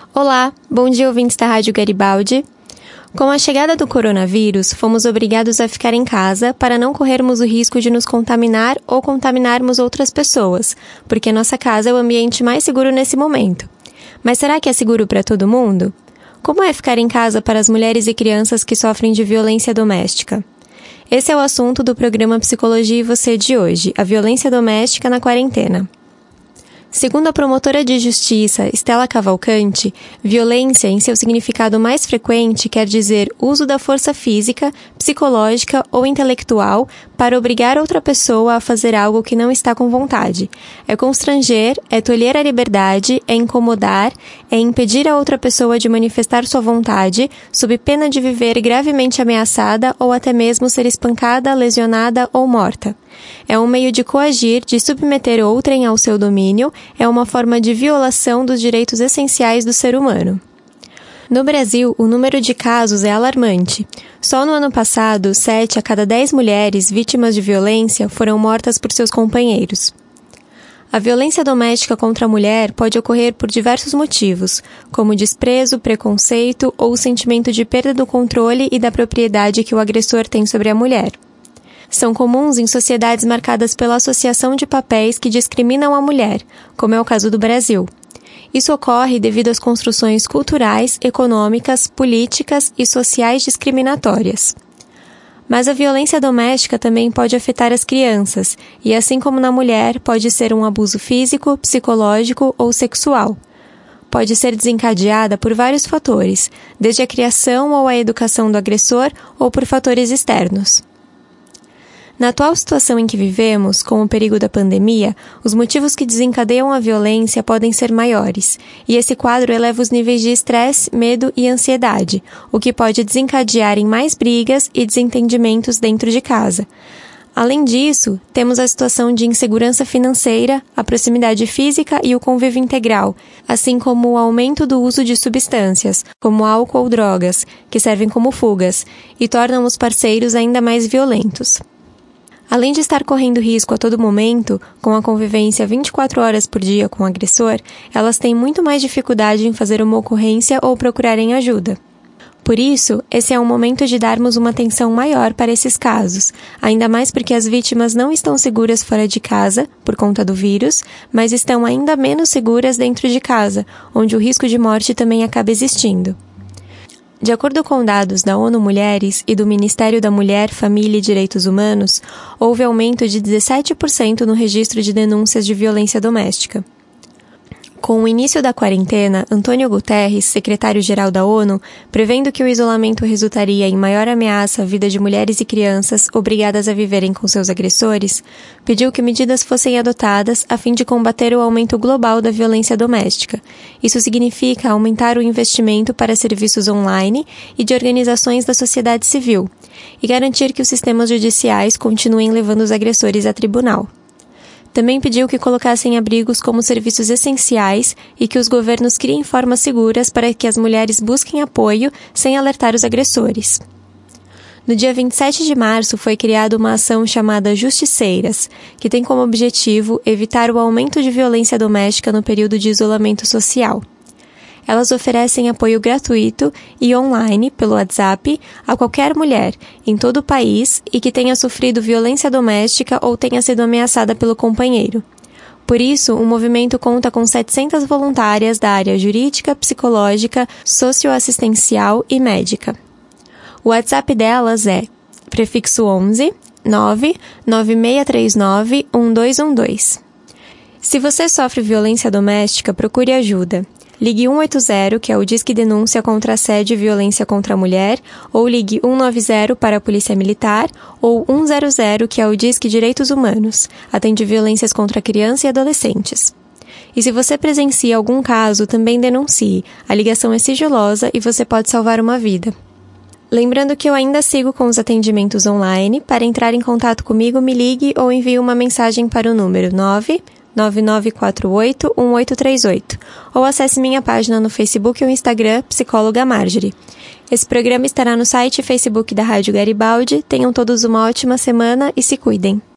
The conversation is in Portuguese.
Olá, bom dia ouvintes da Rádio Garibaldi. Com a chegada do coronavírus, fomos obrigados a ficar em casa para não corrermos o risco de nos contaminar ou contaminarmos outras pessoas, porque nossa casa é o ambiente mais seguro nesse momento. Mas será que é seguro para todo mundo? Como é ficar em casa para as mulheres e crianças que sofrem de violência doméstica? Esse é o assunto do programa Psicologia e Você de hoje, a violência doméstica na quarentena. Segundo a promotora de justiça Stella Cavalcante, violência, em seu significado mais frequente, quer dizer uso da força física, psicológica ou intelectual para obrigar outra pessoa a fazer algo que não está com vontade. É constranger, é tolher a liberdade, é incomodar, é impedir a outra pessoa de manifestar sua vontade, sob pena de viver gravemente ameaçada ou até mesmo ser espancada, lesionada ou morta. É um meio de coagir, de submeter outrem ao seu domínio, é uma forma de violação dos direitos essenciais do ser humano. No Brasil, o número de casos é alarmante. Só no ano passado, 7 a cada 10 mulheres vítimas de violência foram mortas por seus companheiros. A violência doméstica contra a mulher pode ocorrer por diversos motivos, como desprezo, preconceito ou o sentimento de perda do controle e da propriedade que o agressor tem sobre a mulher. São comuns em sociedades marcadas pela associação de papéis que discriminam a mulher, como é o caso do Brasil. Isso ocorre devido às construções culturais, econômicas, políticas e sociais discriminatórias. Mas a violência doméstica também pode afetar as crianças, e assim como na mulher, pode ser um abuso físico, psicológico ou sexual. Pode ser desencadeada por vários fatores, desde a criação ou a educação do agressor ou por fatores externos. Na atual situação em que vivemos, com o perigo da pandemia, os motivos que desencadeiam a violência podem ser maiores, e esse quadro eleva os níveis de estresse, medo e ansiedade, o que pode desencadear em mais brigas e desentendimentos dentro de casa. Além disso, temos a situação de insegurança financeira, a proximidade física e o convívio integral, assim como o aumento do uso de substâncias, como álcool ou drogas, que servem como fugas, e tornam os parceiros ainda mais violentos. Além de estar correndo risco a todo momento, com a convivência 24 horas por dia com o agressor, elas têm muito mais dificuldade em fazer uma ocorrência ou procurarem ajuda. Por isso, esse é um momento de darmos uma atenção maior para esses casos, ainda mais porque as vítimas não estão seguras fora de casa, por conta do vírus, mas estão ainda menos seguras dentro de casa, onde o risco de morte também acaba existindo. De acordo com dados da ONU Mulheres e do Ministério da Mulher, Família e Direitos Humanos, houve aumento de 17% no registro de denúncias de violência doméstica. Com o início da quarentena, Antônio Guterres, secretário-geral da ONU, prevendo que o isolamento resultaria em maior ameaça à vida de mulheres e crianças obrigadas a viverem com seus agressores, pediu que medidas fossem adotadas a fim de combater o aumento global da violência doméstica. Isso significa aumentar o investimento para serviços online e de organizações da sociedade civil, e garantir que os sistemas judiciais continuem levando os agressores a tribunal. Também pediu que colocassem abrigos como serviços essenciais e que os governos criem formas seguras para que as mulheres busquem apoio sem alertar os agressores. No dia 27 de março foi criada uma ação chamada Justiceiras, que tem como objetivo evitar o aumento de violência doméstica no período de isolamento social. Elas oferecem apoio gratuito e online, pelo WhatsApp, a qualquer mulher, em todo o país, e que tenha sofrido violência doméstica ou tenha sido ameaçada pelo companheiro. Por isso, o movimento conta com 700 voluntárias da área jurídica, psicológica, socioassistencial e médica. O WhatsApp delas é prefixo 11 99639 1212. Se você sofre violência doméstica, procure ajuda. Ligue 180, que é o Disque Denúncia contra Assédio e Violência contra a Mulher, ou ligue 190 para a Polícia Militar, ou 100, que é o Disque Direitos Humanos, atende violências contra crianças e adolescentes. E se você presencia algum caso, também denuncie. A ligação é sigilosa e você pode salvar uma vida. Lembrando que eu ainda sigo com os atendimentos online. Para entrar em contato comigo, me ligue ou envie uma mensagem para o número 999481838 ou acesse minha página no Facebook ou Instagram, Psicóloga Marjorie. Esse programa estará no site e Facebook da Rádio Garibaldi. Tenham todos uma ótima semana e se cuidem.